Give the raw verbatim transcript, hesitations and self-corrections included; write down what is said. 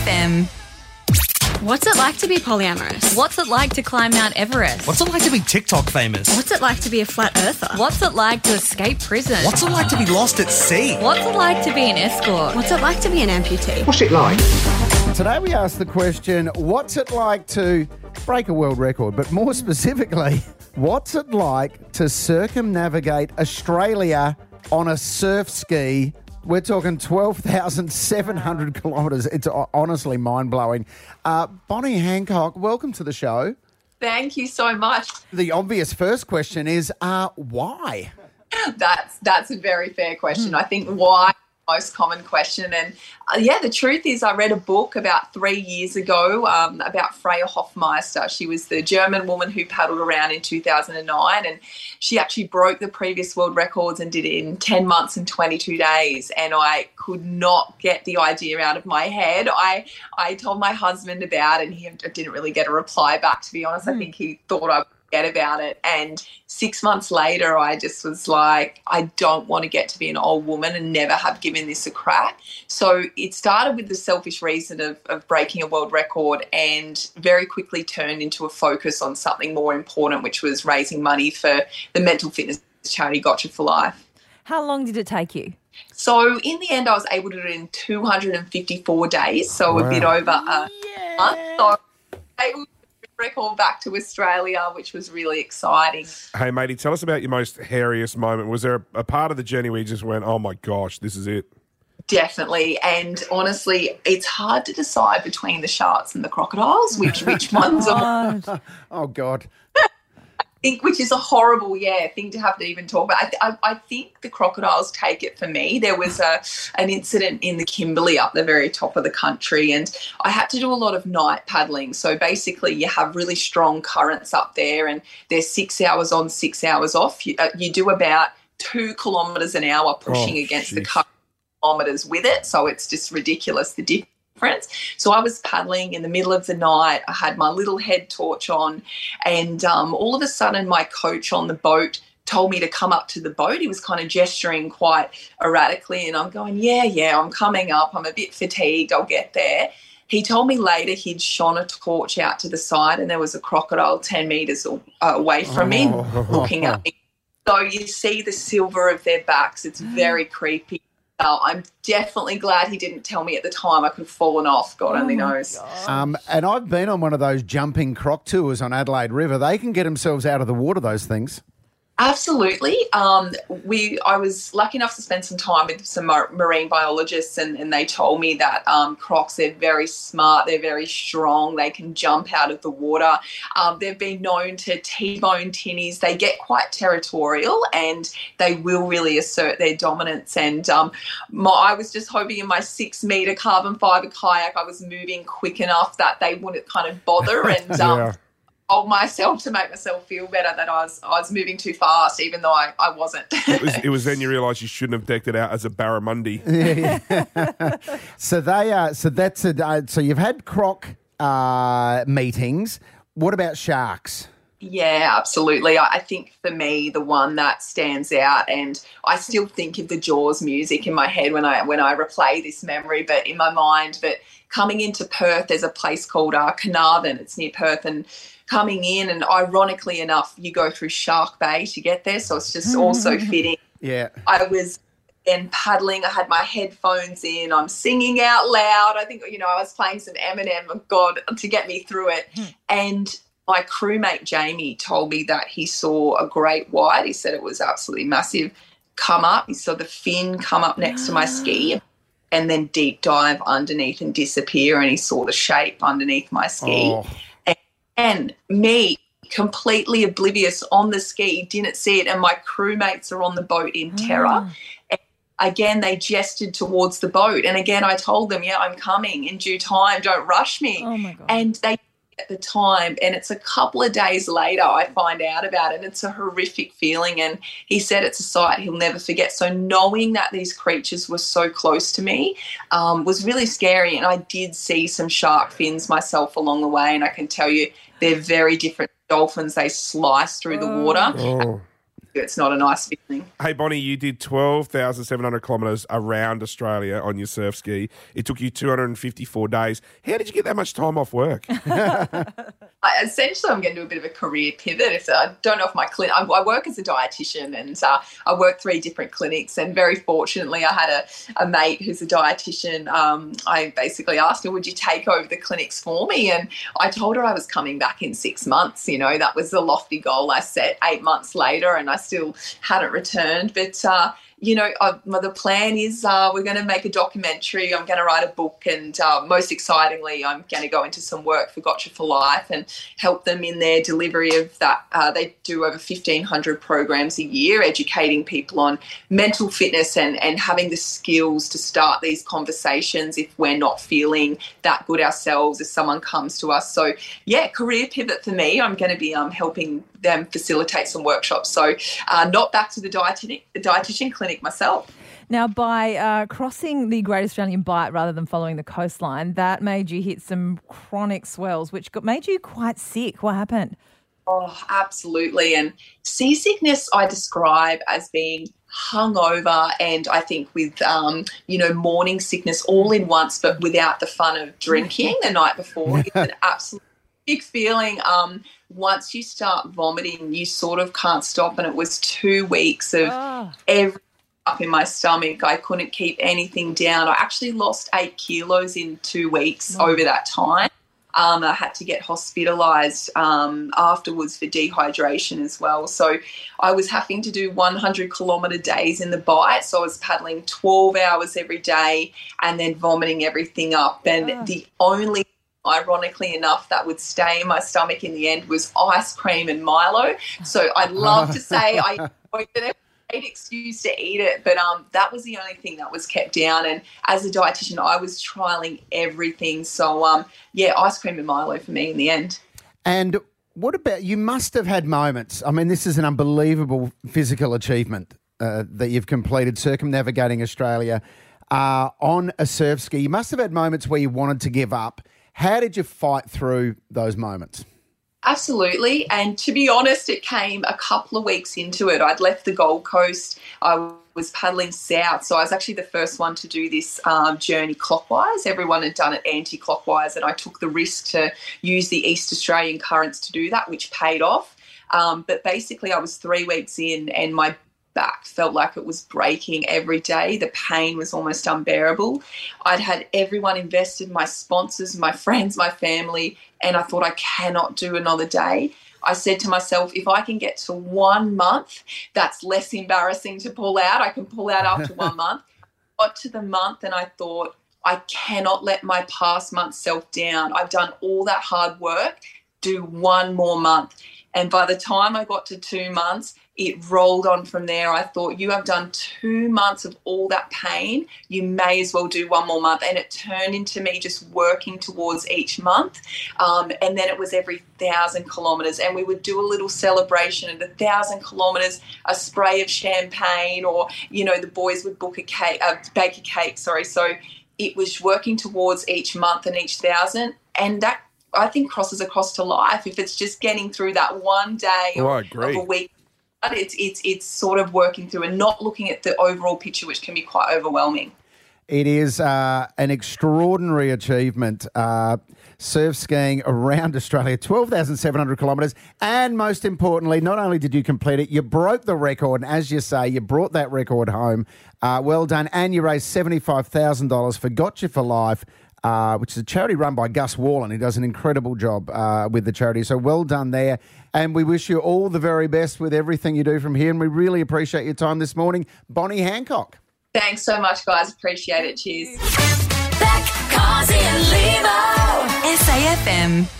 M. What's it like to be polyamorous? What's it like to climb Mount Everest? What's it like to be TikTok famous? What's it like to be a flat earther? What's it like to escape prison? What's it like to be lost at sea? What's it like to be an escort? What's it like to be an amputee? What's it like? Today we ask the question, what's it like to break a world record? But more specifically, what's it like to circumnavigate Australia on a surf ski? We're talking twelve thousand seven hundred kilometres. It's honestly mind-blowing. Uh, Bonnie Hancock, welcome to the show. Thank you so much. The obvious first question is, uh, why? That's that's a very fair question. I think why most common question. And uh, yeah, the truth is I read a book about three years ago um, about Freya Hofmeister. She was the German woman who paddled around in two thousand nine, and she actually broke the previous world records and did it in ten months and twenty-two days. And I could not get the idea out of my head. I I told my husband about it, and he didn't really get a reply back, to be honest. Mm. I think he thought I get about it. And six months later, I just was like, I don't want to get to be an old woman and never have given this a crack. So it started with the selfish reason of, of breaking a world record, and very quickly turned into a focus on something more important, which was raising money for the mental fitness charity Gotcha for Life. How long did it take you? So in the end, I was able to do it in two hundred fifty-four days, so wow. a bit over a yeah. month. So able record back to Australia, which was really exciting. Hey, matey, tell us about your most hairiest moment. Was there a, a part of the journey where you just went, oh, my gosh, this is it? Definitely. And honestly, it's hard to decide between the sharks and the crocodiles, which which ones are... Oh, God. Think, which is a horrible, yeah, thing to have to even talk about. I, I, I think the crocodiles take it for me. There was a an incident in the Kimberley up the very top of the country, and I had to do a lot of night paddling. So basically you have really strong currents up there, and they're six hours on, six hours off. You, uh, you do about two kilometres an hour pushing oh, against geez. the current kilometres with it. So it's just ridiculous, the difference. Friends. So I was paddling in the middle of the night. I had my little head torch on, and um, all of a sudden my coach on the boat told me to come up to the boat. He was kind of gesturing quite erratically, and I'm going, yeah, yeah, I'm coming up. I'm a bit fatigued. I'll get there. He told me later he'd shone a torch out to the side, and there was a crocodile ten metres away from me Oh. looking at me. So you see the silver of their backs. It's very creepy. Oh, I'm definitely glad he didn't tell me at the time. I could have fallen off. God only knows. Um, and I've been on one of those jumping croc tours on Adelaide River. They can get themselves out of the water, those things. Absolutely. Um, we. I was lucky enough to spend some time with some mar- marine biologists, and, and they told me that um, crocs, they're very smart, they're very strong, they can jump out of the water. Um, they've been known to T-bone tinnies. They get quite territorial, and they will really assert their dominance. And um, my, I was just hoping in my six-metre carbon fibre kayak I was moving quick enough that they wouldn't kind of bother. And um, yeah. told myself to make myself feel better that I was I was moving too fast, even though I, I wasn't. it, was, it was then you realised you shouldn't have decked it out as a barramundi. Yeah. so they are. So that's a. Uh, so you've had croc uh, meetings. What about sharks? Yeah, absolutely. I, I think for me, the one that stands out, and I still think of the Jaws music in my head when I when I replay this memory, but in my mind, but coming into Perth, there's a place called uh, Carnarvon. It's near Perth, and coming in, and ironically enough, you go through Shark Bay to get there, so it's just also fitting. Yeah. I was then paddling. I had my headphones in. I'm singing out loud. I think, you know, I was playing some Eminem, oh God, to get me through it. And my crewmate Jamie told me that he saw a great white. He said it was absolutely massive. Come up. He saw the fin come up next to my ski, and then deep dive underneath and disappear, and he saw the shape underneath my ski. Oh. And me, completely oblivious on the ski, didn't see it, and my crewmates are on the boat in terror. Mm. And again, they gestured towards the boat, and again, I told them, yeah, I'm coming in due time, don't rush me. Oh, my God. And they at the time, and it's a couple of days later I find out about it, and it's a horrific feeling, and he said it's a sight he'll never forget. So knowing that these creatures were so close to me um, was really scary, and I did see some shark fins myself along the way, and I can tell you they're very different dolphins. They slice through the water. Oh. it's not a nice feeling. Hey, Bonnie, you did twelve thousand seven hundred kilometres around Australia on your surf ski. It took you two hundred fifty-four days. How did you get that much time off work? I, essentially, I'm going to do a bit of a career pivot. If I don't know if my clinic, I, I work as a dietitian, and uh, I work three different clinics. And very fortunately, I had a, a mate who's a dietitian. Um, I basically asked her, "Would you take over the clinics for me?" And I told her I was coming back in six months. You know, that was the lofty goal I set. Eight months later, and I still hadn't returned. But uh, you know, uh, the plan is uh, we're going to make a documentary. I'm going to write a book, and uh, most excitingly, I'm going to go into some work for Gotcha for Life and help them in their delivery of that. Uh, they do over fifteen hundred programs a year, educating people on mental fitness and, and having the skills to start these conversations if we're not feeling that good ourselves, if someone comes to us. So, yeah, career pivot for me. I'm going to be um, helping them facilitate some workshops. So uh, not back to the dietitian, the dietitian clinic myself. Now, by uh, crossing the Great Australian Bight rather than following the coastline, that made you hit some chronic swells, which got, made you quite sick. What happened? Oh, absolutely. And seasickness I describe as being hungover and I think with, um, you know, morning sickness all in once, but without the fun of drinking the night before. It's an absolute big feeling. Um, once you start vomiting, you sort of can't stop. And it was two weeks of Oh. every up in my stomach. I couldn't keep anything down. I actually lost eight kilos in two weeks Oh. over that time. Um, I had to get hospitalised um, afterwards for dehydration as well. So I was having to do one hundred kilometre days in the Bight. So I was paddling twelve hours every day and then vomiting everything up. And Oh. the only, ironically enough, that would stay in my stomach in the end was ice cream and Milo. So I'd love to say I avoided it. Great excuse to eat it, but um, that was the only thing that was kept down. And as a dietitian, I was trialing everything. So um, yeah, ice cream and Milo for me in the end. And what about, you must have had moments, I mean, this is an unbelievable physical achievement uh, that you've completed, circumnavigating Australia uh, on a surf ski. You must have had moments where you wanted to give up. How did you fight through those moments? Absolutely. And to be honest, it came a couple of weeks into it. I'd left the Gold Coast. I was paddling south. So I was actually the first one to do this um, journey clockwise. Everyone had done it anti-clockwise, and I took the risk to use the East Australian currents to do that, which paid off. Um, but basically I was three weeks in and my back felt like it was breaking every day. The pain was almost unbearable. I'd had everyone invested, my sponsors, my friends, my family, and I thought I cannot do another day. I said to myself, if I can get to one month, that's less embarrassing to pull out. I can pull out after one month. I got to the month and I thought, I cannot let my past month self down. I've done all that hard work, do one more month. And by the time I got to two months, it rolled on from there. I thought, you have done two months of all that pain. You may as well do one more month. And it turned into me just working towards each month. Um, and then it was every thousand kilometres. And we would do a little celebration at a thousand kilometres, a spray of champagne, or, you know, the boys would book a cake, uh, bake a cake, sorry. So it was working towards each month and each thousand. And that, I think, crosses across to life. If it's just getting through that one day Oh, I of, agree. of a week, but it's it's it's sort of working through and not looking at the overall picture, which can be quite overwhelming. It is uh, an extraordinary achievement, uh, surf skiing around Australia, twelve thousand seven hundred kilometres. And most importantly, not only did you complete it, you broke the record. And as you say, you brought that record home. Uh, well done. And you raised seventy-five thousand dollars for Gotcha for Life, uh, which is a charity run by Gus Wallen. He does an incredible job uh, with the charity. So well done there. And we wish you all the very best with everything you do from here. And we really appreciate your time this morning. Bonnie Hancock. Thanks so much, guys. Appreciate it. Cheers. Beck, Carsey and Limo. S A F M.